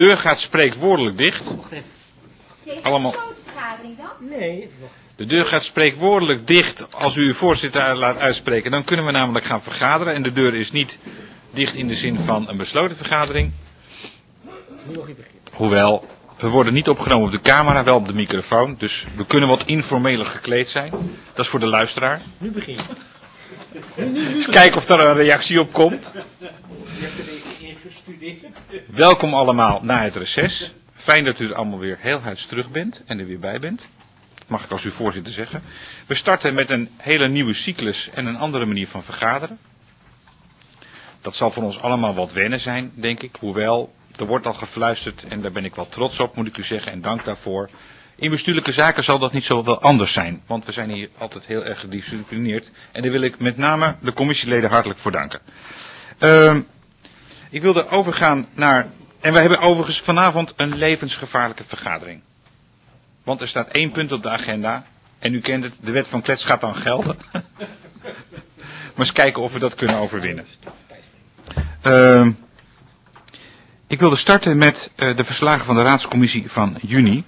De deur gaat spreekwoordelijk dicht. Allemaal. Nee. De deur gaat spreekwoordelijk dicht als u uw voorzitter laat uitspreken. Dan kunnen we namelijk gaan vergaderen. En de deur is niet dicht in de zin van een besloten vergadering. Hoewel, we worden niet opgenomen op de camera, wel op de microfoon. Dus we kunnen wat informeler gekleed zijn. Dat is voor de luisteraar. Nu begin. Eens kijken of er een reactie op komt. Welkom allemaal na het reces. Fijn dat u er allemaal weer heel huids terug bent en er weer bij bent. Dat mag ik als uw voorzitter zeggen. We starten met een hele nieuwe cyclus en een andere manier van vergaderen. Dat zal voor ons allemaal wat wennen zijn, denk ik. Hoewel, er wordt al gefluisterd en daar ben ik wel trots op, moet ik u zeggen. En dank daarvoor. In bestuurlijke zaken zal dat niet zo wel anders zijn. Want we zijn hier altijd heel erg gedisciplineerd. En daar wil ik met name de commissieleden hartelijk voor danken. Ik wilde overgaan naar... En we hebben overigens vanavond een levensgevaarlijke vergadering. Want er staat 1 punt op de agenda. En u kent het, de wet van klets gaat dan gelden. Maar eens kijken of we dat kunnen overwinnen. Ik wilde starten met de verslagen van de raadscommissie van juni.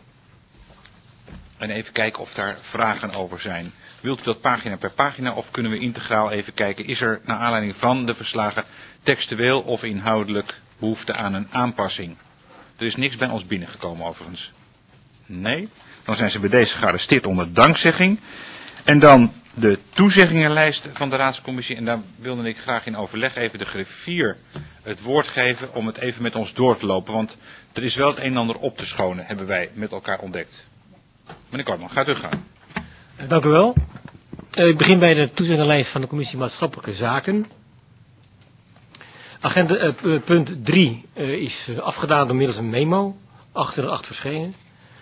En even kijken of daar vragen over zijn. Wilt u dat pagina per pagina of kunnen we integraal even kijken? Is er naar aanleiding van de verslagen textueel of inhoudelijk behoefte aan een aanpassing? Er is niks bij ons binnengekomen overigens. Nee? Dan zijn ze bij deze gearresteerd onder dankzegging. En dan de toezeggingenlijst van de raadscommissie. En daar wilde ik graag in overleg even de griffier het woord geven om het even met ons door te lopen. Want er is wel het een en ander op te schonen, hebben wij met elkaar ontdekt. Meneer Kortman, gaat u gaan. Dank u wel. Ik begin bij de toezeggingenlijst van de commissie Maatschappelijke Zaken. Agenda punt 3 is afgedaan door middels een memo. 8 verschenen.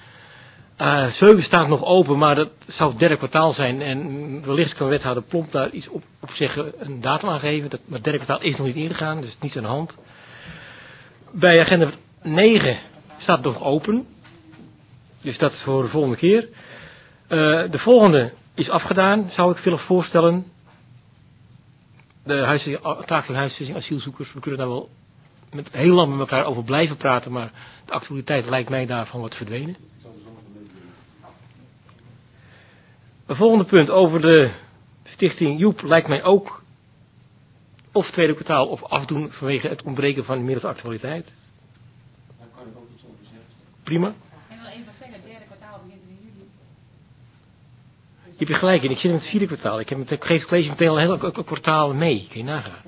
7 staat nog open, maar dat zou het derde kwartaal zijn. En wellicht kan wethouder Plomp daar iets op zeggen, een datum aangeven. Maar het derde kwartaal is nog niet ingegaan, dus niets aan de hand. Bij agenda 9 staat het nog open. Dus dat is voor de volgende keer. De volgende is afgedaan, zou ik willen voorstellen. De taak van huisvesting asielzoekers. We kunnen daar wel heel lang met elkaar over blijven praten, maar de actualiteit lijkt mij daarvan wat verdwenen. Het volgende punt over de stichting Joep lijkt mij ook of tweede kwartaal of afdoen vanwege het ontbreken van inmiddels actualiteit. Daar kan ik ook iets over zeggen. Prima. En wel even zeggen, het derde kwartaal begint in juli. Je hebt je gelijk in, ik zit in het vierde kwartaal. Ik geef het college meteen al een heel kwartaal mee, kun je nagaan.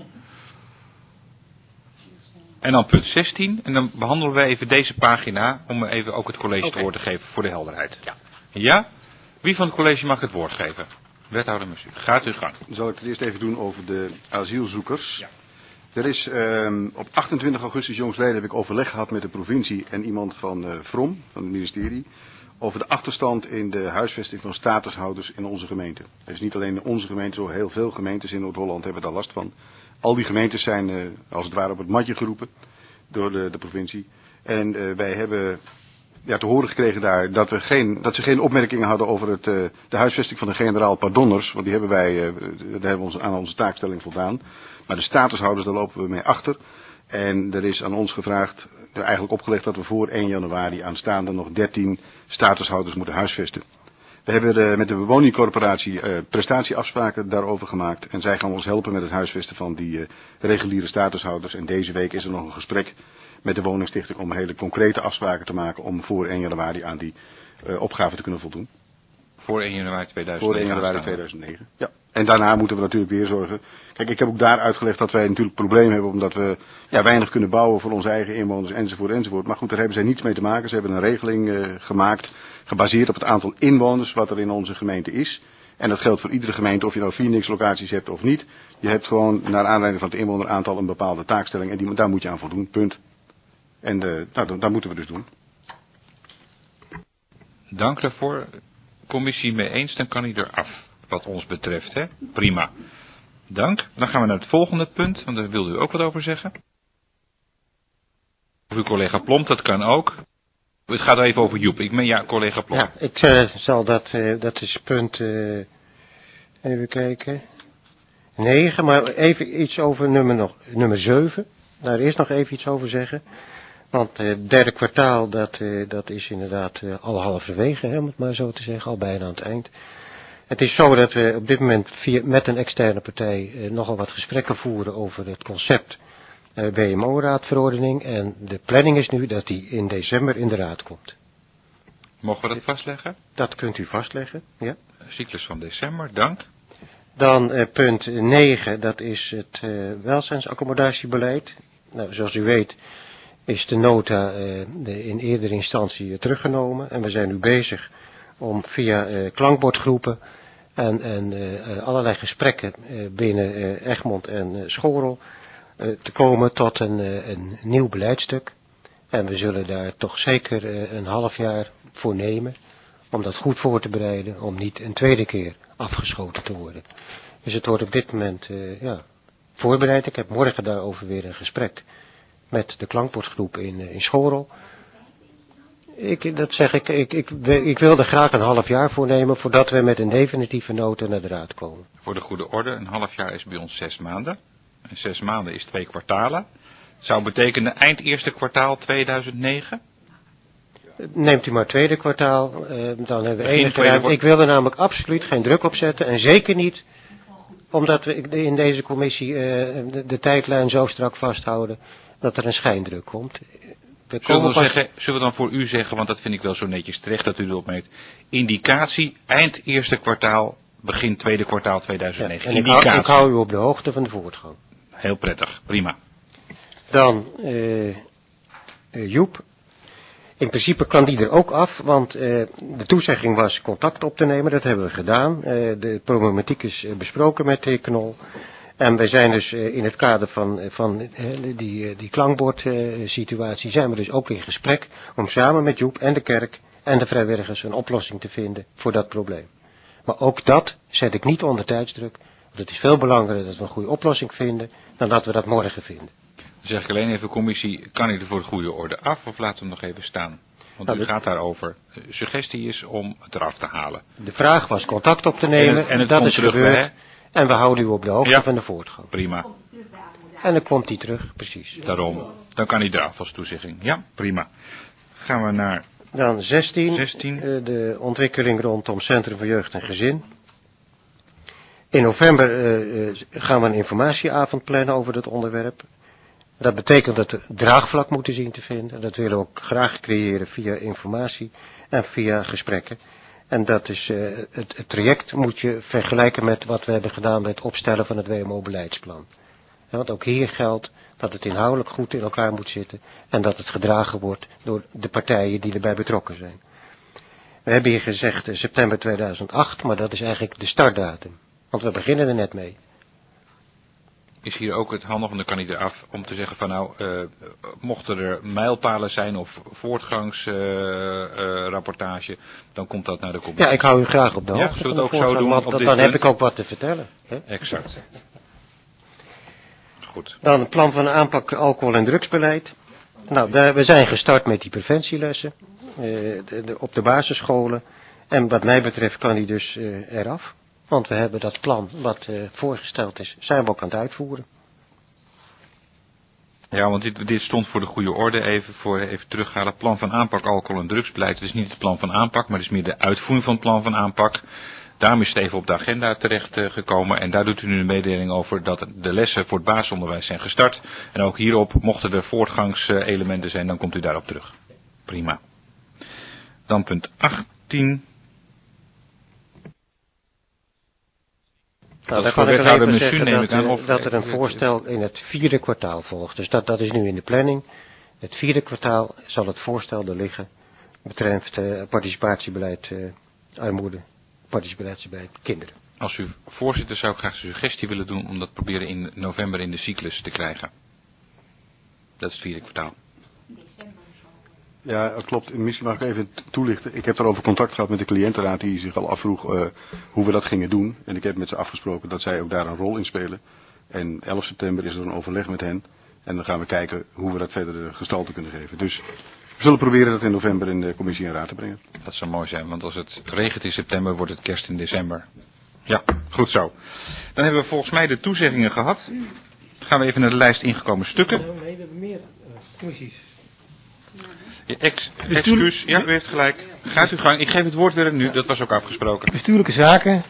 En dan punt 16, en dan behandelen we even deze pagina om even ook het college het woord te geven voor de helderheid. Ja. Ja? Wie van het college mag het woord geven? Wethouder Mussu, gaat u gang. Dan zal ik het eerst even doen over de asielzoekers. Ja. Er is op 28 augustus jongstleden heb ik overleg gehad met de provincie en iemand van VROM, van het ministerie, over de achterstand in de huisvesting van statushouders in onze gemeente. Het is niet alleen in onze gemeente, zo heel veel gemeentes in Noord-Holland hebben daar last van. Al die gemeentes zijn als het ware op het matje geroepen door de provincie. En wij hebben te horen gekregen daar dat ze geen opmerkingen hadden over de huisvesting van de generaal pardonners. Want die hebben wij, daar hebben we aan onze taakstelling voldaan. Maar de statushouders, daar lopen we mee achter. En er is aan ons gevraagd, eigenlijk opgelegd dat we voor 1 januari aanstaande nog 13 statushouders moeten huisvesten. We hebben met de woningcorporatie prestatieafspraken daarover gemaakt. En zij gaan ons helpen met het huisvesten van die reguliere statushouders. En deze week is er nog een gesprek met de woningstichting om hele concrete afspraken te maken om voor 1 januari aan die opgave te kunnen voldoen. Voor 1 januari 2009. Voor 1 januari 2009. Ja. En daarna moeten we natuurlijk weer zorgen. Kijk, ik heb ook daar uitgelegd dat wij natuurlijk problemen hebben omdat we weinig kunnen bouwen voor onze eigen inwoners enzovoort. Maar goed, daar hebben zij niets mee te maken. Ze hebben een regeling gemaakt gebaseerd op het aantal inwoners wat er in onze gemeente is. En dat geldt voor iedere gemeente of je nou 4 nikslocaties hebt of niet. Je hebt gewoon naar aanleiding van het inwoneraantal een bepaalde taakstelling en daar moet je aan voldoen. Punt. En dat moeten we dus doen. Dank daarvoor. Commissie mee eens, dan kan hij eraf, wat ons betreft. Hè? Prima. Dank. Dan gaan we naar het volgende punt, want daar wilde u ook wat over zeggen. Of uw collega Plomp, dat kan ook. Het gaat even over Joep. Ik meen ja, collega Plomp. Ja, ik zal dat is punt, even kijken, 9, maar even iets over nummer 7. Daar eerst nog even iets over zeggen. Want het derde kwartaal, dat is inderdaad al halverwege, hè, om het maar zo te zeggen, al bijna aan het eind. Het is zo dat we op dit moment met een externe partij nogal wat gesprekken voeren over het concept WMO-raadverordening. En de planning is nu dat die in december in de raad komt. Mogen we dat vastleggen? Dat kunt u vastleggen, ja. Cyclus van december, dank. Dan punt 9, dat is het welzijnsaccommodatierbeleid. Nou, zoals u weet is de nota in eerdere instantie teruggenomen. En we zijn nu bezig om via klankbordgroepen en allerlei gesprekken binnen Egmond en Schorel te komen tot een nieuw beleidstuk. En we zullen daar toch zeker een half jaar voor nemen om dat goed voor te bereiden, om niet een tweede keer afgeschoten te worden. Dus het wordt op dit moment voorbereid. Ik heb morgen daarover weer een gesprek met de klankbordgroep in Schorel. Ik wil er graag een half jaar voor nemen voordat we met een definitieve nota naar de raad komen. Voor de goede orde, een half jaar is bij ons 6 maanden. En 6 maanden is 2 kwartalen. Zou betekenen eind eerste kwartaal 2009? Neemt u maar tweede kwartaal, dan hebben we enige ruimte. Ik wil er namelijk absoluut geen druk op zetten en zeker niet omdat we in deze commissie de tijdlijn zo strak vasthouden dat er een schijndruk komt. Zullen we dan voor u zeggen, want dat vind ik wel zo netjes terecht dat u erop meet, indicatie eind eerste kwartaal, begin tweede kwartaal 2009. Ja, en ik hou u op de hoogte van de voortgang. Heel prettig, prima. Dan Joep. In principe kan die er ook af, want de toezegging was contact op te nemen. Dat hebben we gedaan. De problematiek is besproken met de Knol. En wij zijn dus in het kader van die klankbordsituatie zijn we dus ook in gesprek om samen met Joep en de kerk en de vrijwilligers een oplossing te vinden voor dat probleem. Maar ook dat zet ik niet onder tijdsdruk. Want het is veel belangrijker dat we een goede oplossing vinden dan dat we dat morgen vinden. Dan zeg ik alleen even, commissie, kan ik er voor de goede orde af of laten we hem nog even staan? Want u gaat daarover. Suggestie is om het eraf te halen. De vraag was contact op te nemen. En het dat komt is terug gebeurd. bij, en we houden u op de hoogte van de voortgang. Prima. En dan komt hij terug, precies. Daarom. Dan kan hij eraf als toezegging. Ja, prima. Gaan we naar... Dan 16. De ontwikkeling rondom Centrum voor Jeugd en Gezin. In november gaan we een informatieavond plannen over het onderwerp. Dat betekent dat er draagvlak moeten zien te vinden. Dat willen we ook graag creëren via informatie en via gesprekken. En dat is het traject moet je vergelijken met wat we hebben gedaan met het opstellen van het WMO-beleidsplan. Want ook hier geldt dat het inhoudelijk goed in elkaar moet zitten en dat het gedragen wordt door de partijen die erbij betrokken zijn. We hebben hier gezegd september 2008, maar dat is eigenlijk de startdatum. Want we beginnen er net mee. Is hier ook het handig, want dan kan hij eraf, om te zeggen van nou, mochten er mijlpalen zijn of voortgangsrapportage, dan komt dat naar de commissie. Ja, ik hou u graag op de hoogte. Ja, zullen we het ook zo doen? Want dan heb ik ook wat te vertellen. Hè? Exact. Goed. Dan het plan van aanpak alcohol- en drugsbeleid. Nou, we zijn gestart met die preventielessen op de basisscholen. En wat mij betreft kan die dus eraf. Want we hebben dat plan wat voorgesteld is, zijn we ook aan het uitvoeren. Ja, want dit stond voor de goede orde, even terughalen. Plan van aanpak alcohol- en drugsbeleid. Het is niet het plan van aanpak, maar het is meer de uitvoering van het plan van aanpak. Daarom is het even op de agenda terecht gekomen. En daar doet u nu een mededeling over dat de lessen voor het basisonderwijs zijn gestart. En ook hierop, mochten er voortgangselementen zijn, dan komt u daarop terug. Prima. Dan punt 18. Nou, daar kan ik alleen zeggen dat er een voorstel in het 4e kwartaal volgt. Dus dat is nu in de planning. Het 4e kwartaal zal het voorstel er liggen. Betreft participatiebeleid armoede, participatiebeleid kinderen. Als u voorzitter zou ik graag een suggestie willen doen om dat proberen in november in de cyclus te krijgen. Dat is het 4e kwartaal. Ja, klopt. Misschien mag ik even toelichten. Ik heb daarover contact gehad met de cliëntenraad die zich al afvroeg hoe we dat gingen doen. En ik heb met ze afgesproken dat zij ook daar een rol in spelen. En 11 september is er een overleg met hen. En dan gaan we kijken hoe we dat verder gestalte kunnen geven. Dus we zullen proberen dat in november in de commissie en raad te brengen. Dat zou mooi zijn, want als het regent in september wordt het kerst in december. Ja, goed zo. Dan hebben we volgens mij de toezeggingen gehad. Dan gaan we even naar de lijst ingekomen stukken. Nee, we hebben meer commissies. Excuus, ja, u heeft gelijk. Gaat u gang. Ik geef het woord weer nu, dat was ook afgesproken. Bestuurlijke zaken.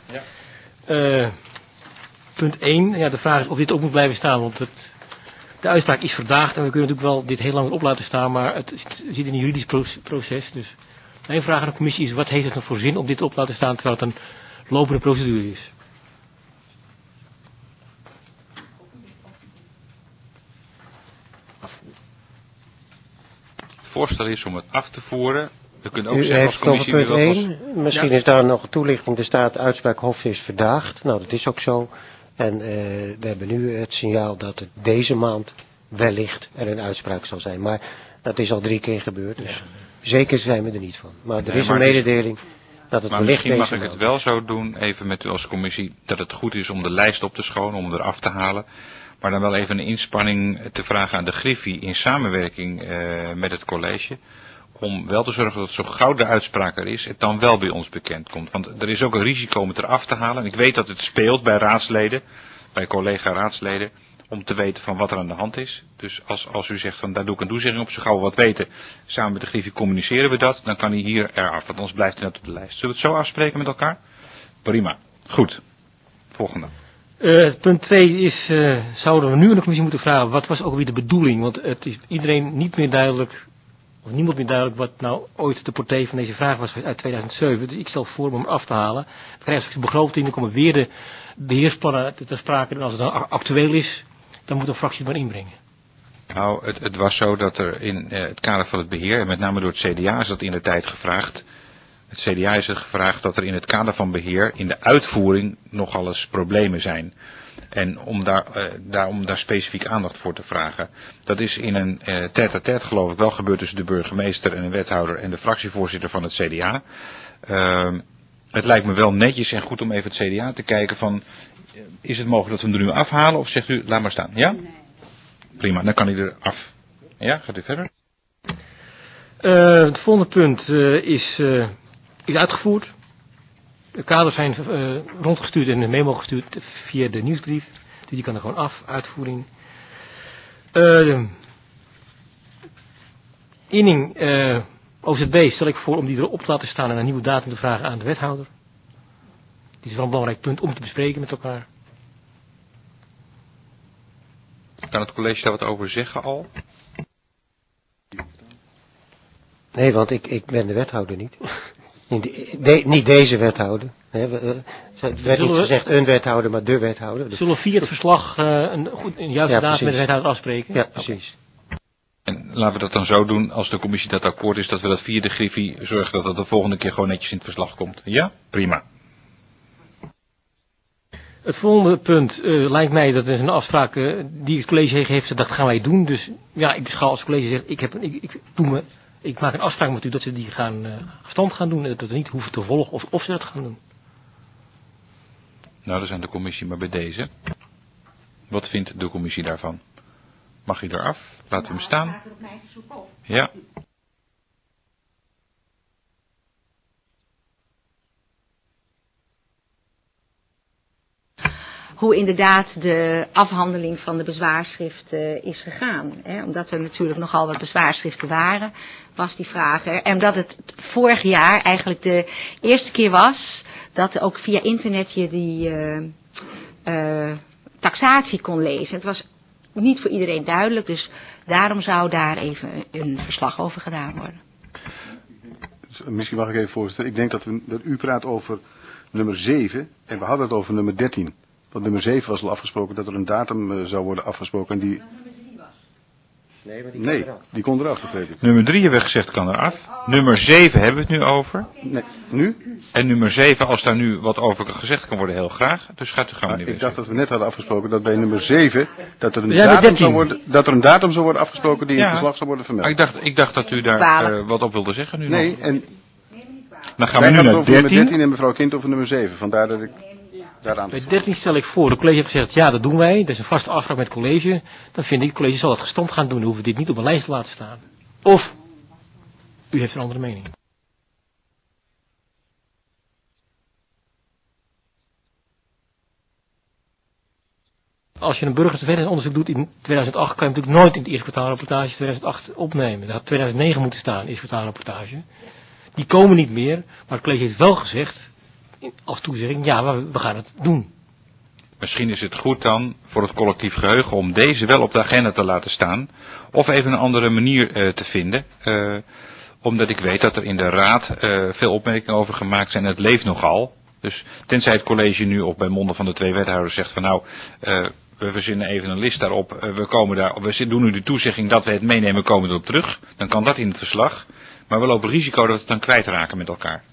Punt 1. Ja, de vraag is of dit ook moet blijven staan, want de uitspraak is verdaagd en we kunnen natuurlijk wel dit heel lang op laten staan, maar het zit in een juridisch proces. Dus mijn vraag aan de commissie is, wat heeft het nog voor zin om dit op te laten staan terwijl het een lopende procedure is? Het voorstel is om het af te voeren. We kunnen ook U zeggen als heeft het over commissie... punt 1. Misschien is daar nog een toelichting. Er staat uitspraak Hof is verdaagd. Nou, dat is ook zo. En we hebben nu het signaal dat het deze maand wellicht er een uitspraak zal zijn. Maar dat is al 3 keer gebeurd. Dus zeker zijn we er niet van. Maar er is een mededeling dat het Maar wellicht misschien mag deze ik het maand wel is. zo doen, even met u als commissie, dat het goed is om de lijst op te schonen, om eraf te halen. Maar dan wel even een inspanning te vragen aan de Griffie in samenwerking met het college. Om wel te zorgen dat zo gauw de uitspraak er is, het dan wel bij ons bekend komt. Want er is ook een risico om het eraf te halen. En ik weet dat het speelt bij raadsleden, bij collega-raadsleden, om te weten van wat er aan de hand is. Dus als u zegt van daar doe ik een toezegging op, zo gauw we wat weten, samen met de Griffie communiceren we dat, dan kan hij hier eraf, want anders blijft hij net op de lijst. Zullen we het zo afspreken met elkaar? Prima. Goed. Volgende. Punt 2 is, zouden we nu aan de commissie moeten vragen, wat was ook weer de bedoeling? Want het is iedereen niet meer duidelijk, of niemand meer duidelijk wat nou ooit de portée van deze vraag was uit 2007. Dus ik stel voor om hem af te halen. Dan krijg je straks de begroting, dan komen weer de beheersplannen ter sprake. En als het dan actueel is, dan moet een fractie het maar inbrengen. Nou, het was zo dat er in het kader van het beheer, en met name door het CDA is dat in de tijd gevraagd. Het CDA is er gevraagd dat er in het kader van beheer, in de uitvoering, nogal eens problemen zijn. En om daar specifiek aandacht voor te vragen. Dat is in een tête-à-tête geloof ik wel gebeurd tussen de burgemeester en een wethouder en de fractievoorzitter van het CDA. Het lijkt me wel netjes en goed om even het CDA te kijken van, is het mogelijk dat we hem er nu afhalen of zegt u, laat maar staan, ja? Prima, dan kan hij er af. Ja, gaat u verder? Het volgende punt is uitgevoerd. De kaders zijn rondgestuurd en een memo gestuurd via de nieuwsbrief. Dus die kan er gewoon af, uitvoering. Inning OZB stel ik voor om die erop te laten staan en een nieuwe datum te vragen aan de wethouder. Dit is wel een belangrijk punt om te bespreken met elkaar. Kan het college daar wat over zeggen al? Nee, want ik ben de wethouder niet. Niet deze wethouder. Er werd niet gezegd een wethouder, maar de wethouder. Dus Zullen we via het verslag een juiste datum met de wethouder afspreken? ja, precies. En laten we dat dan zo doen, als de commissie dat akkoord is, dat we dat via de Griffie zorgen dat dat de volgende keer gewoon netjes in het verslag komt. Ja? Prima. Het volgende punt lijkt mij, dat is een afspraak die het college heeft, dat gaan wij doen. Dus ja, ik beschouw als het college zegt, ik maak een afspraak met u dat ze die stand gaan doen. En dat we niet hoeven te volgen of ze dat gaan doen. Nou, dat is aan de commissie, maar bij deze. Wat vindt de commissie daarvan? Mag hij eraf? Laten we hem staan? Gaat er op mijn verzoek op. Ja. Hoe inderdaad de afhandeling van de bezwaarschriften is gegaan. Omdat er natuurlijk nogal wat bezwaarschriften waren, was die vraag er. En omdat het vorig jaar eigenlijk de eerste keer was dat ook via internet je die taxatie kon lezen. Het was niet voor iedereen duidelijk, dus daarom zou daar even een verslag over gedaan worden. Misschien mag ik even voorstellen. Ik denk dat u praat over nummer 7 en we hadden het over nummer 13. Want nummer 7 was al afgesproken dat er een datum zou worden afgesproken. En die... Nee, die kon eraf, begreep ik. Nummer 3 hebben we gezegd kan eraf. Nummer 7 hebben we het nu over. Nee, nu? En nummer 7, als daar nu wat over gezegd kan worden, heel graag. Dus gaat u gaan, meneer Ik dacht Wessel. dat we net hadden afgesproken dat bij nummer 7 dat er een, We zijn bij datum 13. zou worden afgesproken die in Ja. het verslag zou worden vermeld. Maar ik dacht dat u daar wat op wilde zeggen nu Nee, nog. en Dan gaan we wij nu hadden het naar over nummer 13. 13 en mevrouw Kind over nummer 7. Vandaar dat ik daaraan... Bij 13 stel ik voor, de college heeft gezegd, ja dat doen wij, dat is een vaste afspraak met het college. Dan vind ik, het college zal het gestand gaan doen, dan hoeven we dit niet op een lijst te laten staan. Of, u heeft een andere mening. als je een burgertevredenheidsonderzoek doet in 2008, kan je natuurlijk nooit in het eerste kwartaalrapportage 2008 opnemen. Dat had 2009 moeten staan, eerste kwartaalrapportage. Die komen niet meer, maar het college heeft wel gezegd, als toezegging, ja, we gaan het doen. Misschien is het goed dan voor het collectief geheugen om deze wel op de agenda te laten staan. Of even een andere manier te vinden. Omdat ik weet dat er in de raad veel opmerkingen over gemaakt zijn en het leeft nogal. Dus tenzij het college nu of bij monden van de 2 wethouders zegt van nou, we verzinnen even een list daarop. We doen nu de toezegging dat we het meenemen, komen erop terug. Dan kan dat in het verslag. Maar we lopen risico dat we het dan kwijtraken met elkaar.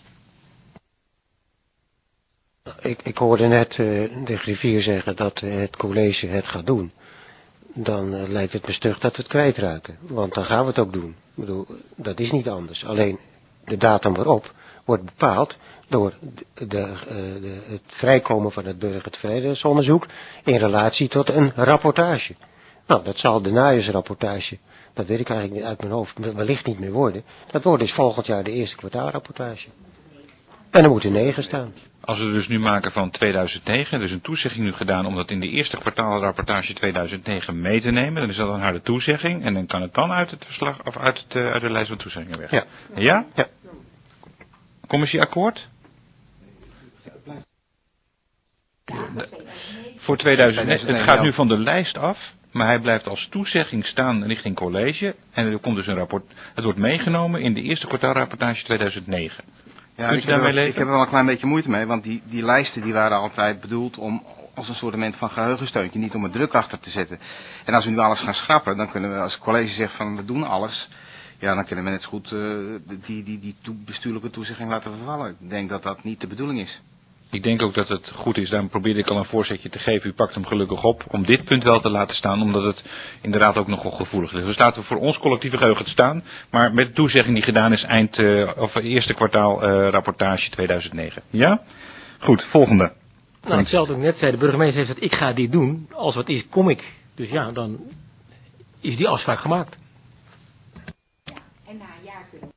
Ik hoorde net de griffier zeggen dat het college het gaat doen. Dan lijkt het me stug dat we het kwijtraken. Want dan gaan we het ook doen. Ik bedoel, dat is niet anders. Alleen de datum waarop wordt bepaald door het vrijkomen van het burgertevredenheidsonderzoek in relatie tot een rapportage. Nou, dat zal de najaarsrapportage, dat weet ik eigenlijk niet uit mijn hoofd, wellicht niet meer worden. Dat wordt dus volgend jaar de eerste kwartaalrapportage. En er moet een 9 staan. Als we dus nu maken van 2009, dus een toezegging nu gedaan om dat in de eerste kwartaalrapportage 2009 mee te nemen, dan is dat een harde toezegging en dan kan het dan uit het verslag of uit de lijst van toezeggingen weg. Ja. Ja? Ja. Commissie akkoord? Voor 2009, het gaat nu van de lijst af, maar hij blijft als toezegging staan richting college en er komt dus een rapport, het wordt meegenomen in de eerste kwartaalrapportage 2009. Ja, ik heb er wel een klein beetje moeite mee, want die lijsten die waren altijd bedoeld om als een soort van geheugensteuntje, niet om er druk achter te zetten. En als we nu alles gaan schrappen, dan kunnen we als het college zegt van we doen alles, ja, dan kunnen we net zo goed die bestuurlijke toezegging laten vervallen. Ik denk dat dat niet de bedoeling is. Ik denk ook dat het goed is, daarom probeerde ik al een voorzetje te geven, u pakt hem gelukkig op, om dit punt wel te laten staan, omdat het inderdaad ook nogal gevoelig ligt. Dus laten we voor ons collectieve geheugen te staan, maar met de toezegging die gedaan is eerste kwartaal rapportage 2009. Ja? Goed, volgende. Nou, hetzelfde wat ik net zei, de burgemeester heeft gezegd, ik ga dit doen, als wat is, kom ik. Dus ja, dan is die afspraak gemaakt. En na een jaar kunnen.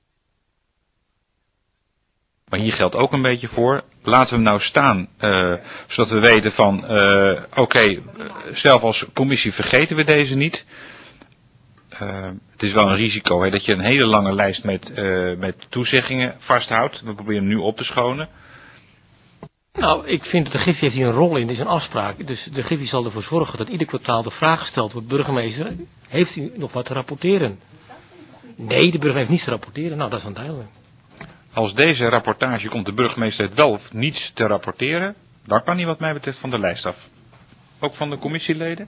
Maar hier geldt ook een beetje voor, laten we hem nou staan, zodat we weten van, zelf als commissie vergeten we deze niet. Het is wel een risico dat je een hele lange lijst met toezeggingen vasthoudt. We proberen hem nu op te schonen. Nou, ik vind dat de Griffie heeft hier een rol in, dit is een afspraak. Dus de Griffie zal ervoor zorgen dat ieder kwartaal de vraag gesteld wordt, burgemeester, heeft u nog wat te rapporteren? Nee, de burgemeester heeft niets te rapporteren, nou dat is dan duidelijk. Als deze rapportage komt de burgemeester het wel of niets te rapporteren, dan kan hij wat mij betreft van de lijst af. Ook van de commissieleden?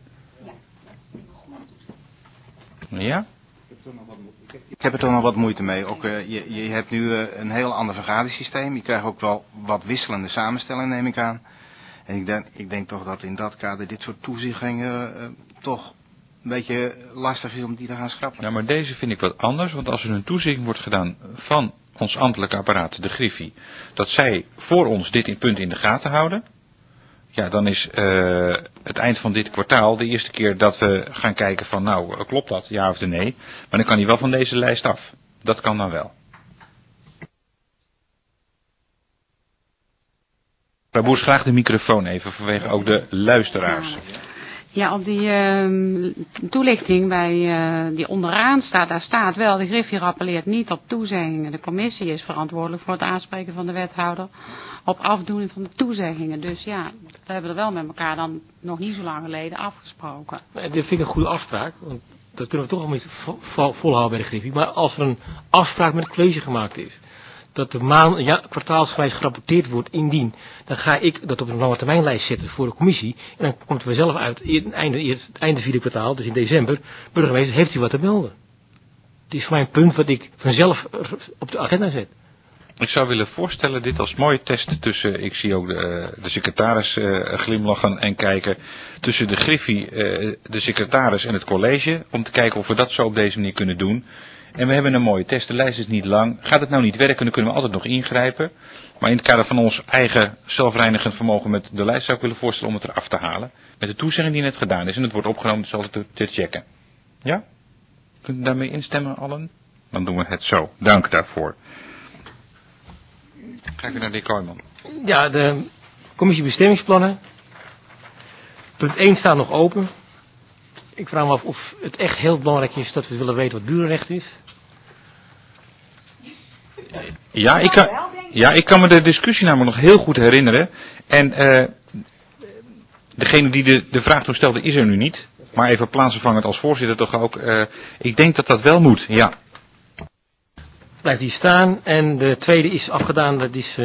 Ja? Ik heb er toch nog wat moeite mee. Ook, je hebt nu een heel ander vergadersysteem. Je krijgt ook wel wat wisselende samenstellingen, neem ik aan. En ik denk toch dat in dat kader dit soort toezeggingen toch een beetje lastig is om die te gaan schrappen. Ja, maar deze vind ik wat anders, want als er een toezegging wordt gedaan van ons ambtelijke apparaat, de Griffie, dat zij voor ons dit punt in de gaten houden, ja, dan is het eind van dit kwartaal de eerste keer dat we gaan kijken van, nou, klopt dat, ja of nee? Maar dan kan hij wel van deze lijst af. Dat kan dan wel. Mevrouw Boers, graag de microfoon even, vanwege ook de luisteraars. Ja, op die toelichting bij die onderaan staat, daar staat wel, de Griffie rappeleert niet op toezeggingen. De commissie is verantwoordelijk voor het aanspreken van de wethouder op afdoening van de toezeggingen. Dus ja, we hebben er wel met elkaar dan nog niet zo lang geleden afgesproken. Dit vind ik een goede afspraak, want dat kunnen we toch al niet volhouden bij de Griffie. Maar als er een afspraak met het college gemaakt is, dat de kwartaalsgewijs gerapporteerd wordt indien, dan ga ik dat op een lange termijnlijst zetten voor de commissie. En dan komt er zelf uit, einde vierde kwartaal, dus in december, burgemeester, heeft u wat te melden? Het is voor mij een punt wat ik vanzelf op de agenda zet. Ik zou willen voorstellen dit als mooie test tussen, ik zie ook de secretaris glimlachen en kijken, tussen de Griffie, de secretaris en het college, om te kijken of we dat zo op deze manier kunnen doen. En we hebben een mooie test, de lijst is niet lang. Gaat het nou niet werken, dan kunnen we altijd nog ingrijpen. Maar in het kader van ons eigen zelfreinigend vermogen met de lijst zou ik willen voorstellen om het eraf te halen. Met de toezegging die net gedaan is en het wordt opgenomen, dus altijd te checken. Ja? Kunt u daarmee instemmen allen? Dan doen we het zo. Dank daarvoor. Kijk naar de heer Kooijman. Ja, de commissie bestemmingsplannen. Punt 1 staat nog open. Ik vraag me af of het echt heel belangrijk is dat we willen weten wat burenrecht is. Ja, ik kan me de discussie namelijk nog heel goed herinneren. En degene die de vraag toen stelde is er nu niet. Maar even plaatsvervangend als voorzitter toch ook. Ik denk dat dat wel moet, ja. Blijft hier staan. En de tweede is afgedaan. Dat is...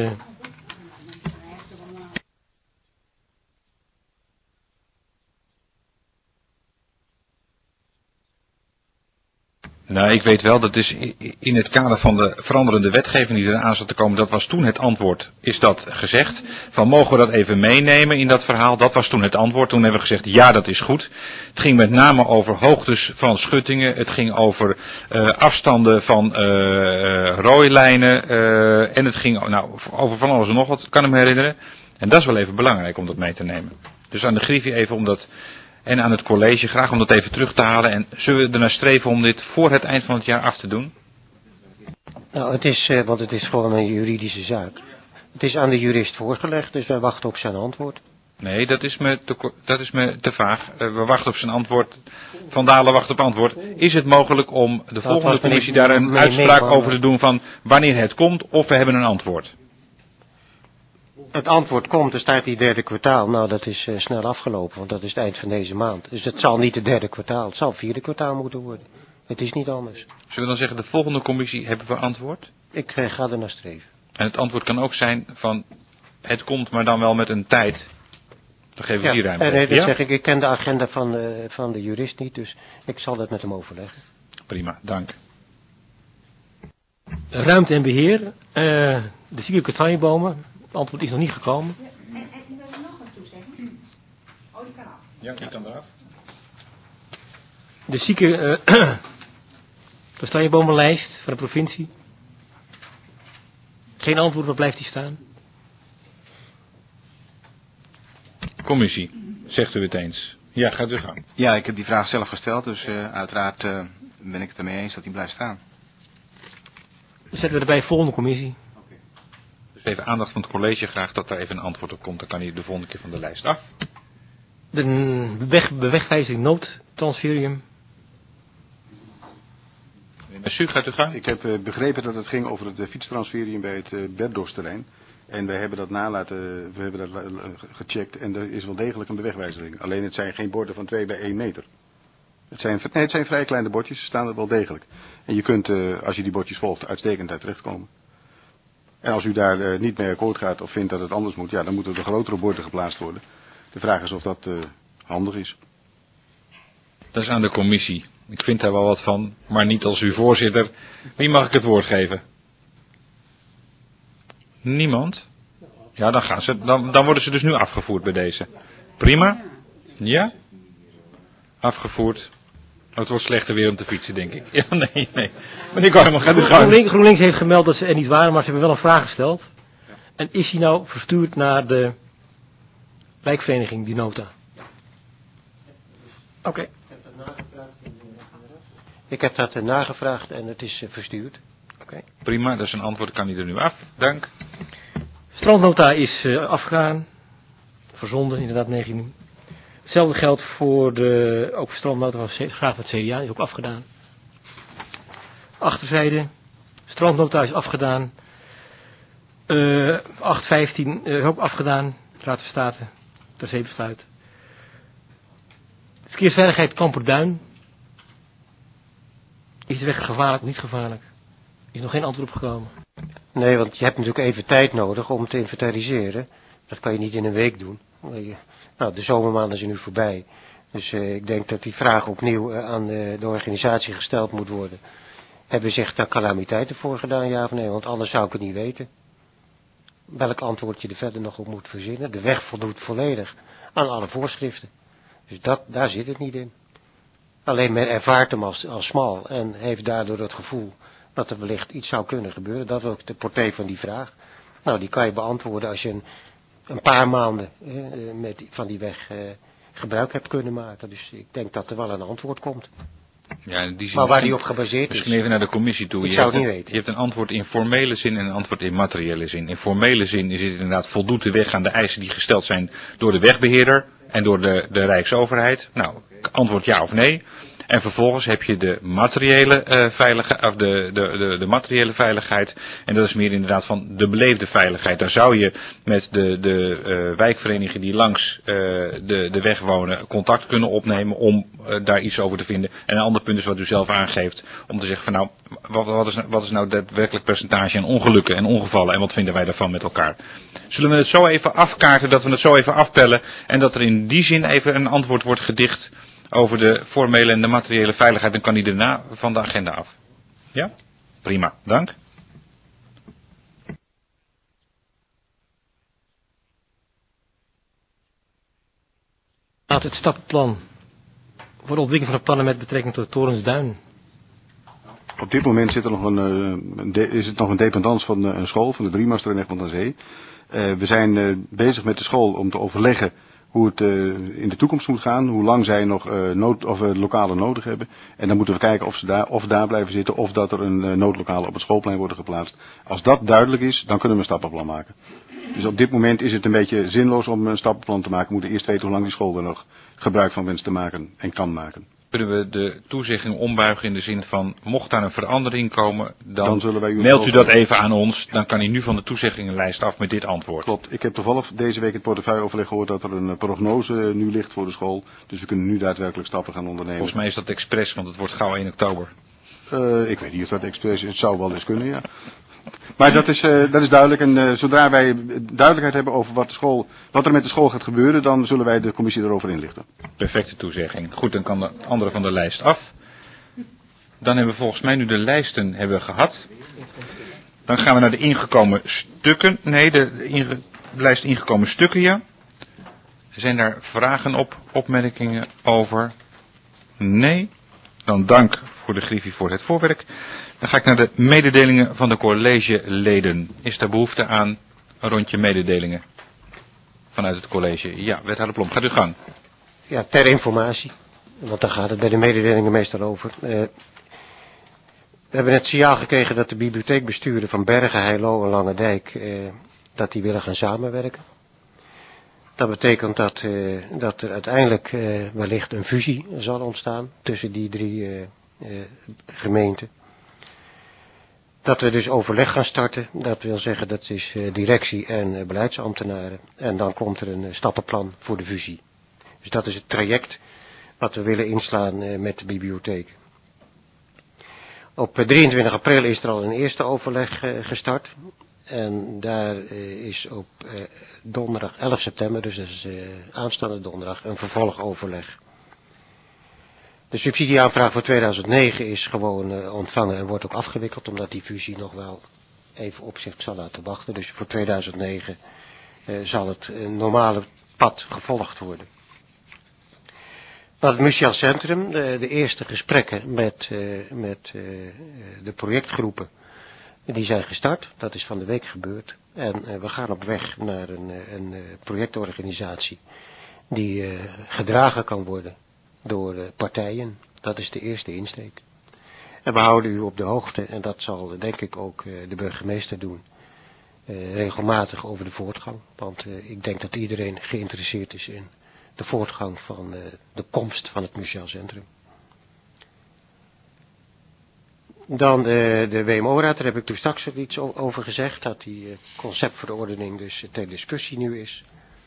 Nou, ik weet wel, dat is in het kader van de veranderende wetgeving die eraan zat te komen, dat was toen het antwoord, is dat gezegd. Van mogen we dat even meenemen in dat verhaal? Dat was toen het antwoord. Toen hebben we gezegd, ja, dat is goed. Het ging met name over hoogtes van schuttingen. Het ging over afstanden van rooilijnen. En het ging over van alles en nog wat, kan ik me herinneren. En dat is wel even belangrijk om dat mee te nemen. Dus aan de Griffie even om dat... En aan het college graag om dat even terug te halen. En zullen we ernaar streven om dit voor het eind van het jaar af te doen? Nou, want het is gewoon een juridische zaak. Het is aan de jurist voorgelegd, dus wij wachten op zijn antwoord. Nee, dat is me te vaag. We wachten op zijn antwoord. Van Dalen wacht op antwoord. Is het mogelijk om de volgende commissie daar een uitspraak over te doen van wanneer het komt of we hebben een antwoord? Het antwoord komt, er staat die derde kwartaal. Nou, dat is snel afgelopen, want dat is het eind van deze maand. Dus het zal niet het derde kwartaal, het zal het vierde kwartaal moeten worden. Het is niet anders. Zullen we dan zeggen, de volgende commissie hebben we antwoord? Ik ga er naar streven. En het antwoord kan ook zijn van, het komt maar dan wel met een tijd. Dan geven we die ruimte. Nee, dat zeg ik ken de agenda van de jurist niet, dus ik zal dat met hem overleggen. Prima, dank. Ruimte en beheer. De zieke kastanjebomen. Het antwoord is nog niet gekomen. Ja, en er is nog een toezegging. Oh, die kan af. Ja, die kan eraf. De zieke kastanjebomenlijst van de provincie. Geen antwoord, waar blijft die staan? Commissie, zegt u het eens? Ja, gaat u gang. Ja, ik heb die vraag zelf gesteld, dus uiteraard ben ik het ermee eens dat die blijft staan. Dan zetten we erbij volgende commissie. Dus even aandacht van het college graag dat daar even een antwoord op komt. Dan kan hij de volgende keer van de lijst af. De wegwijzing noodtransferium. Meneer gaat u gang? Ik heb begrepen dat het ging over het fietstransferium bij het Berdosterrein. En wij hebben dat gecheckt en er is wel degelijk een bewegwijzering. Alleen het zijn geen borden van 2 bij 1 meter. Het zijn vrij kleine bordjes, ze staan er wel degelijk. En je kunt, als je die bordjes volgt, uitstekend daar terechtkomen. En als u daar niet mee akkoord gaat of vindt dat het anders moet, ja, dan moeten er grotere borden geplaatst worden. De vraag is of dat handig is. Dat is aan de commissie. Ik vind daar wel wat van, maar niet als uw voorzitter. Wie mag ik het woord geven? Niemand? Ja, dan worden ze dus nu afgevoerd bij deze. Prima? Ja? Afgevoerd. Het wordt slechter weer om te fietsen, denk ik. Ja, nee. Meneer Karmel, gaat u gang. GroenLinks heeft gemeld dat ze er niet waren, maar ze hebben wel een vraag gesteld. En is die nou verstuurd naar de wijkvereniging, die nota? Oké. Ik heb dat nagevraagd en het is verstuurd. Oké. Prima, dat is een antwoord, kan hij er nu af. Dank. Strandnota is afgegaan. Verzonden, inderdaad, 9 juni. Hetzelfde geldt voor ook voor strandnota van graag het CDA, is ook afgedaan. Achterzijde. Strandnota is afgedaan. 815 is ook afgedaan. Raad van State. Ter zeebesluit. Verkeersveiligheid Kamperduin. Is de weg gevaarlijk of niet gevaarlijk? Is nog geen antwoord op gekomen. Nee, want je hebt natuurlijk even tijd nodig om te inventariseren. Dat kan je niet in een week doen. Nou, de zomermaanden zijn nu voorbij. Dus ik denk dat die vraag opnieuw aan de organisatie gesteld moet worden. Hebben zich daar calamiteiten voor gedaan, ja of nee? Want anders zou ik het niet weten. Welk antwoord je er verder nog op moet verzinnen. De weg voldoet volledig aan alle voorschriften. Dus daar zit het niet in. Alleen men ervaart hem als smal en heeft daardoor het gevoel dat er wellicht iets zou kunnen gebeuren. Dat is ook de portée van die vraag. Nou, die kan je beantwoorden als je een paar maanden van die weg gebruik hebt kunnen maken. Dus ik denk dat er wel een antwoord komt. Ja, in die zin maar waar die op gebaseerd is. Misschien even naar de commissie toe. Ik zou het niet weten. Je hebt een antwoord in formele zin en een antwoord in materiële zin. In formele zin is het inderdaad voldoet de weg aan de eisen die gesteld zijn door de wegbeheerder. en door de Rijksoverheid? Nou, antwoord ja of nee. En vervolgens heb je de materiële veiligheid, of de materiële veiligheid. En dat is meer inderdaad van de beleefde veiligheid. Daar zou je met de wijkverenigingen die langs de weg wonen contact kunnen opnemen om daar iets over te vinden. En een ander punt is wat u zelf aangeeft. Om te zeggen van nou, wat is nou daadwerkelijk percentage aan ongelukken en ongevallen en wat vinden wij daarvan met elkaar. Zullen we het zo even afkaarten, dat we het zo even afpellen en dat er in die zin even een antwoord wordt gedicht over de formele en de materiële veiligheid, dan kan die daarna van de agenda af. Ja? Prima, dank. Het stappenplan voor de ontwikkeling van de plannen met betrekking tot de Torensduin. Op dit moment zit er nog is het nog een dependance van een school, van de Driemaster in Egmond aan Zee. We zijn bezig met de school om te overleggen hoe het in de toekomst moet gaan, hoe lang zij nog lokalen nodig hebben. En dan moeten we kijken of ze daar blijven zitten of dat er een noodlokale op het schoolplein worden geplaatst. Als dat duidelijk is, dan kunnen we een stappenplan maken. Dus op dit moment is het een beetje zinloos om een stappenplan te maken. We moeten eerst weten hoe lang die school er nog gebruik van wenst te maken en kan maken. Kunnen we de toezegging ombuigen in de zin van, mocht daar een verandering komen, dan zullen wij mailt u dat even aan ons. Dan kan u nu van de toezeggingenlijst af met dit antwoord. Klopt. Ik heb toevallig deze week het portefeuilleoverleg gehoord dat er een prognose nu ligt voor de school. Dus we kunnen nu daadwerkelijk stappen gaan ondernemen. Volgens mij is dat expres, want het wordt gauw 1 oktober. Ik weet niet of dat expres is. Het zou wel eens kunnen, ja. Maar dat is duidelijk. En zodra wij duidelijkheid hebben over wat er met de school gaat gebeuren, dan zullen wij de commissie erover inlichten. Perfecte toezegging. Goed, dan kan de andere van de lijst af. Dan hebben we volgens mij nu de lijsten gehad. Dan gaan we naar de ingekomen stukken. Nee, de lijst ingekomen stukken, ja. Zijn daar vragen op, opmerkingen over? Nee. Dan dank voor de griffie voor het voorwerk. Dan ga ik naar de mededelingen van de collegeleden. Is daar behoefte aan een rondje mededelingen vanuit het college? Ja, wethouder Plom, gaat uw gang. Ja, ter informatie, want daar gaat het bij de mededelingen meestal over. We hebben net signaal gekregen dat de bibliotheekbesturen van Bergen, Heilo en Langendijk, dat die willen gaan samenwerken. Dat betekent dat er uiteindelijk wellicht een fusie zal ontstaan tussen die 3 gemeenten. Dat we dus overleg gaan starten, dat wil zeggen dat is directie en beleidsambtenaren. En dan komt er een stappenplan voor de fusie. Dus dat is het traject wat we willen inslaan met de bibliotheek. Op 23 april is er al een eerste overleg gestart. En daar is op donderdag 11 september, dus dat is aanstaande donderdag, een vervolgoverleg. De subsidieaanvraag voor 2009 is gewoon ontvangen en wordt ook afgewikkeld, omdat die fusie nog wel even op zich zal laten wachten. Dus voor 2009 zal het normale pad gevolgd worden. Nou, het Museaal Centrum, de eerste gesprekken met de projectgroepen, die zijn gestart. Dat is van de week gebeurd. En we gaan op weg naar een projectorganisatie die gedragen kan worden door partijen. Dat is de eerste insteek. En we houden u op de hoogte, en dat zal denk ik ook de burgemeester doen, regelmatig over de voortgang. Want ik denk dat iedereen geïnteresseerd is in de voortgang van de komst van het Museaal Centrum. Dan de WMO-raad, daar heb ik toen straks ook iets over gezegd, dat die conceptverordening dus ter discussie nu is.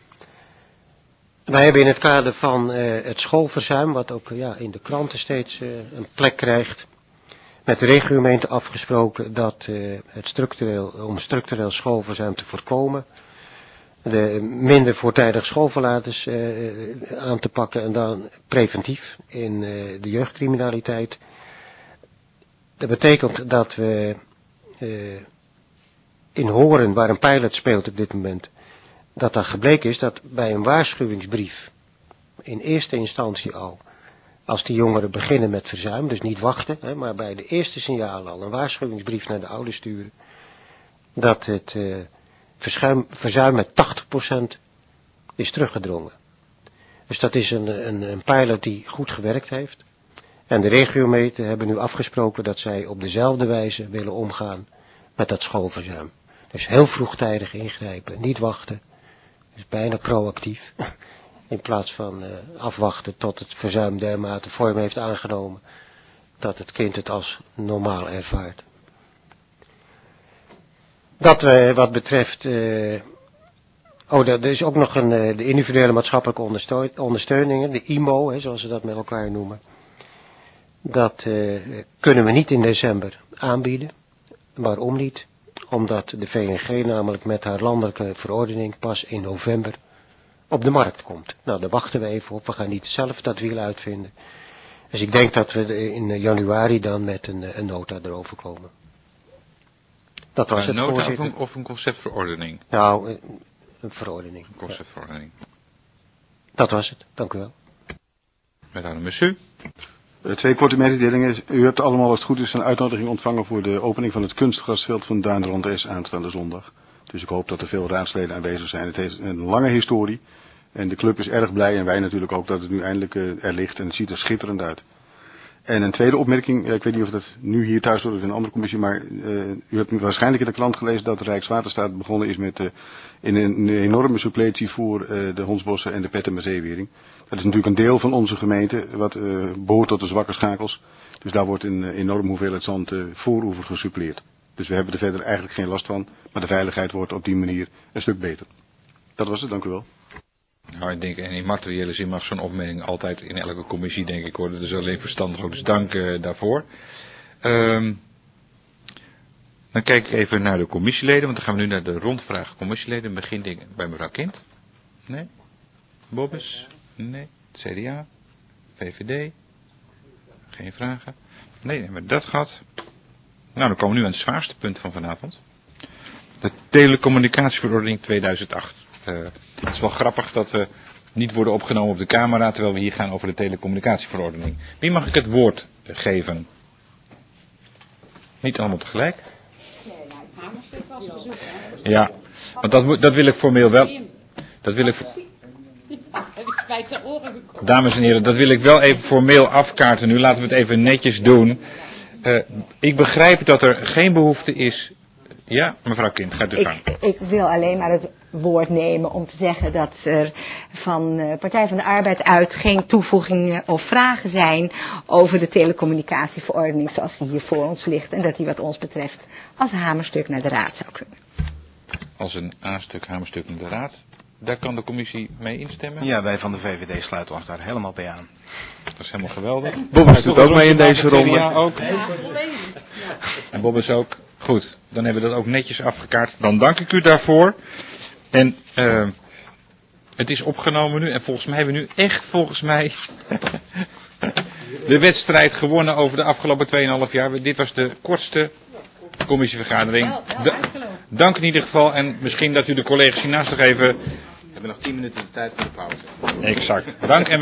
Wij hebben in het kader van het schoolverzuim, wat ook in de kranten steeds een plek krijgt, met de regiogemeente afgesproken dat om structureel schoolverzuim te voorkomen, de minder voortijdig schoolverlaters aan te pakken en dan preventief in de jeugdcriminaliteit. Dat betekent dat we in Horen, waar een pilot speelt op dit moment, dat er gebleken is dat bij een waarschuwingsbrief, in eerste instantie al, als die jongeren beginnen met verzuim, dus niet wachten, maar bij de eerste signalen al een waarschuwingsbrief naar de ouders sturen, dat het verzuim met 80% is teruggedrongen. Dus dat is een pilot die goed gewerkt heeft. En de regiogemeenten hebben nu afgesproken dat zij op dezelfde wijze willen omgaan met dat schoolverzuim. Dus heel vroegtijdig ingrijpen, niet wachten. Dus bijna proactief. In plaats van afwachten tot het verzuim dermate vorm heeft aangenomen dat het kind het als normaal ervaart. Dat wat betreft, er is ook nog de individuele maatschappelijke ondersteuningen, de IMO, zoals ze dat met elkaar noemen. Dat kunnen we niet in december aanbieden. Waarom niet? Omdat de VNG namelijk met haar landelijke verordening pas in november op de markt komt. Nou, daar wachten we even op. We gaan niet zelf dat wiel uitvinden. Dus ik denk dat we in januari dan met een nota erover komen. Dat was het, nota voorzitter. Of een conceptverordening? Nou, een verordening. Een conceptverordening. Ja. Dat was het. Dank u wel. Wethouder Messu. 2 korte mededelingen. U hebt allemaal, als het goed is, een uitnodiging ontvangen voor de opening van het kunstgrasveld van Duinrond S aanstaande zondag. Dus ik hoop dat er veel raadsleden aanwezig zijn. Het heeft een lange historie. En de club is erg blij en wij natuurlijk ook dat het nu eindelijk er ligt. En het ziet er schitterend uit. En een tweede opmerking. Ik weet niet of dat nu hier thuis wordt of in een andere commissie. Maar u hebt nu waarschijnlijk in de krant gelezen dat de Rijkswaterstaat begonnen is met in een enorme suppletie voor de Hondsbossen en de Pettenmerzeewering. Dat is natuurlijk een deel van onze gemeente. Wat behoort tot de zwakke schakels. Dus daar wordt een enorme hoeveelheid zand vooroever gesuppleerd. Dus we hebben er verder eigenlijk geen last van. Maar de veiligheid wordt op die manier een stuk beter. Dat was het, dank u wel. Nou, ik denk, en in materiële zin mag zo'n opmerking altijd in elke commissie, denk ik, worden. Dus alleen verstandig ook, dus dank daarvoor. Dan kijk ik even naar de commissieleden, want dan gaan we nu naar de rondvraag commissieleden. Begin denk ik bij mevrouw Kind. Nee? Bobbes? Nee? CDA? VVD? Geen vragen? Nee, hebben we dat gehad. Nou, dan komen we nu aan het zwaarste punt van vanavond. De telecommunicatieverordening 2008. Het is wel grappig dat we niet worden opgenomen op de camera, terwijl we hier gaan over de telecommunicatieverordening. Wie mag ik het woord geven? Niet allemaal tegelijk? Ja, want dat wil ik formeel wel. Dat wil ik. Dames en heren, dat wil ik wel even formeel afkaarten. Nu laten we het even netjes doen. Ik begrijp dat er geen behoefte is. Ja, mevrouw Kind, gaat u gang. Ik wil alleen maar het woord nemen om te zeggen dat er van Partij van de Arbeid uit geen toevoegingen of vragen zijn over de telecommunicatieverordening zoals die hier voor ons ligt. En dat die wat ons betreft als hamerstuk naar de raad zou kunnen. Als een A-stuk, hamerstuk naar de raad. Daar kan de commissie mee instemmen? Ja, wij van de VVD sluiten ons daar helemaal bij aan. Dat is helemaal geweldig. Bobbes doet ook mee in deze ronde. Ja, ook. En Bobbes ook. Goed, dan hebben we dat ook netjes afgekaart. Dan dank ik u daarvoor. En het is opgenomen nu. En volgens mij hebben we nu echt, de wedstrijd gewonnen over de afgelopen 2,5 jaar. Dit was de kortste commissievergadering. Dank in ieder geval. En misschien dat u de collega's hiernaast nog even... We hebben nog 10 minuten de tijd voor de pauze. Exact. Dank en